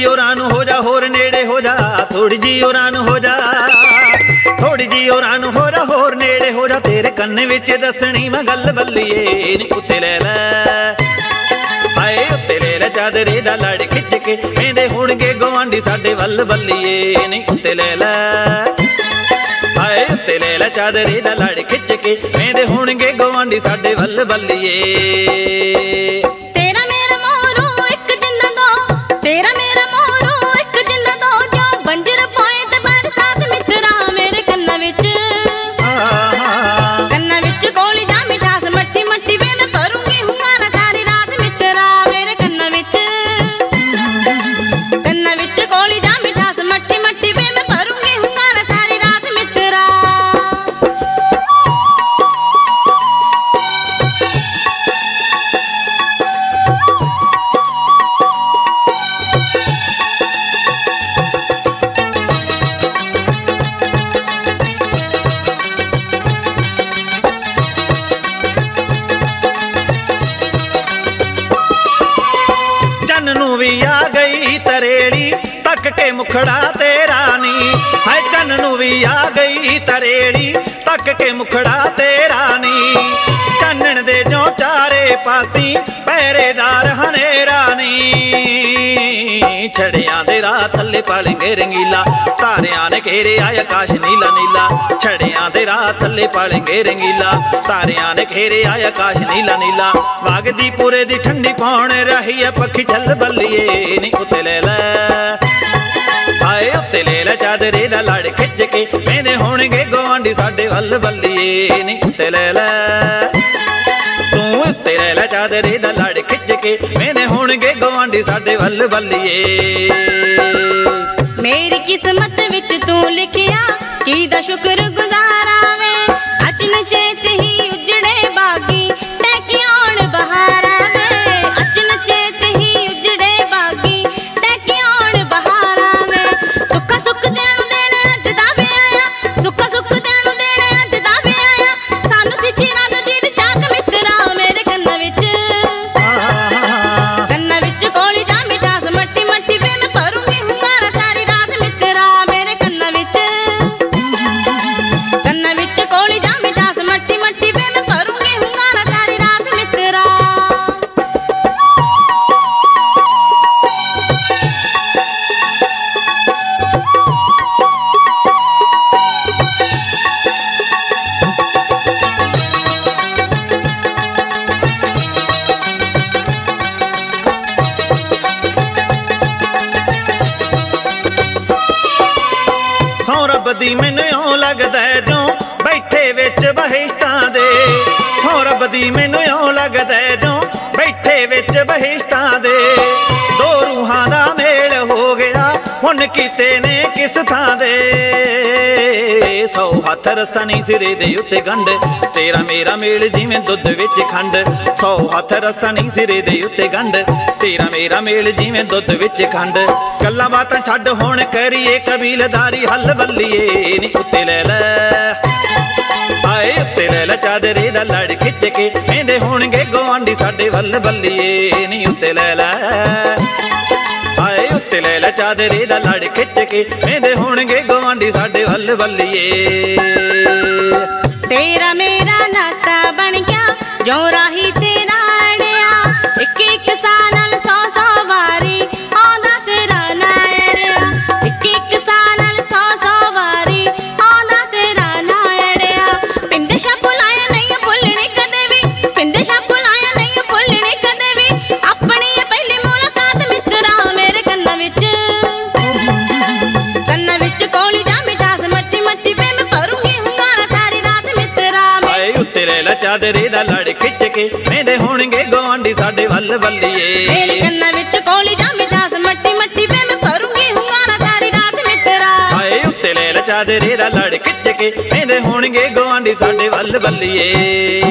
जी होरां नूं हो जा होर नेड़े हो जा, थोड़ी जी होरां नूं हो जा, थोड़ी जी होरां नूं हो जा होर नेड़े हो जा, तेरे कन्न विच दसणी मैं गल बल्लीए नी उत्ते लै लै, हाय उत्ते ले लै चादरे दा लड़ खिच के, वेंदे होणगे गवांढी साडे वल बल्लीए नी उत्ते लै लै, हाय उत्ते ले लै चादरे दा लड़ खिच के, वेंदे होणगे गवांढी साडे वल बल्लीए। तेरा मेरा मोरू एक जिंदा दो, तेरा मेरा मोरू एक जिंदा दो, जो बंजर पाए ते बरसात मित्रा मेरे कन्ना विच, कन्ना विच कोली जा मिठास मट्ठी मट्ठी वे मैं भरूंगी हुंगारा सारी रात मित्रा मेरे कन्ना विच, कन्ना विच कोली जा मिठास मट्ठी मट्ठी वे मैं भरूंगी हुंगारा सारी रात मित्रा। चन्न नूं भी आ गई तरेड़ी तक के मुखड़ा तेरा नी, हाय चन्न नूं भी आ गई तरेड़ी तक के मुखड़ा तेरा नी, चानण दे जो चारे पासी पहरेदार हनेरा नी, छड़ियां दे राह थल्ले पालेंगे रंगीला, तारियां ने घेरे आए आकाश नीला नीला, छड़ियां दे राह थल्ले पालेंगे रंगीला, तारियां ने घेरे आए आकाश नीला नीला, वागदी पूरे दी ठंडी पौण रही है पखी चल बल्लीए नी उत्ते ले लै, हाय उत्ते ले लै चादरे दा लड़ खिच के, वेंदे होणगे गवांढी साडे वल बल्लीए नी उत्ते ले लै, तू उत्ते ले लै चादरे दा लड़ खिच के, वेंदे होणगे गवांढी साडे वल बल्लीए। मेरी किस्मत विच तू लिखिया किदा शुक्र गुजारा वे, अचन चेत ही उजड़े बागी टैकी आउण बहारा वे, अचन चेत ही उजड़े बागी टैकी आउण बहारा वे, सुख सुख देणु देण अज दा वे आया, सुख सुख देणु देण अज दा वे आया, सानू सिची रात जीत चाक मित्रा मेरे कन्ना विच, कन्ना विच कोली जा मिठास मट्टी मट्टी वे मैं भरूंगी हुंगारा सारी रात मित्रा मेरे कन्ना विच, कन्ना विच कोली जा मिठास मट्टी मट्टी वे मैं भरूंगी हुंगारा सारी रात मित्रा। सौ रब दी मैनू इउं लगदा जो बैठे विच बहिश्तां दे, सौ रब दी मैनू इउं लगदा जो बैठे विच बहिश्तां दे, दो रूहां दा मेल हो गया हुण कीते ने किस थां दे, सौ हत्थ रसनी सिरे दे उत्ते गंढ, तेरा मेरा मेल जिवें दुध विच खंड, सौ हत्थ रसनी सिरे दे उत्ते गंढ, तेरा मेरा मेल जिवें दुध विच खंड, गल्लां बातां छड्ड हुण करिए कबीलदारी हल बल्लीए नी उत्ते ले लै, हाय उत्ते ले लै चादरे दा लड़ खिच के, वेंदे होणगे गवांढी साडे वल बल्लीए नी उत्ते ले लै, हाय उत्ते ले लै चादरे दा लड़ खिच के, वेंदे होणगे गवांढी साडे वल बल्लीए। तेरा मेरा नाता बन गया जो राही तेरा अड़िया, एक एक साल नाल सौ सौ वारी आंदा तेरा ना अड़िया, एक एक साल नाल सौ सौ वारी आंदा तेरा ना अड़िया, पिंड शा भुलाया नहीं भुलने कदे भी, पिंड शा भुलाया नहीं भुलने कदे भी, अपनी पहली मुलाकात मित्रा मेरे कन्ना विच, कन्ना विच कोली जा मिठास मट्टी मट्टी वे मैं भरूंगी हुंगारा सारी रात मित्रा। हाय उत्ते ले लै चादरे दा लड़ खिच के, वेंदे होणगे गवांढी साडे वल बल्लीए, मेरे कन्ना विच कोली जा मिठास मट्टी मट्टी वे मैं भरूंगी हुंगारा सारी रात मित्रा। हाय उत्ते ले लै चादरे दा लड़ खिच के, वेंदे होणगे गवांढी साडे वल बल्लीए।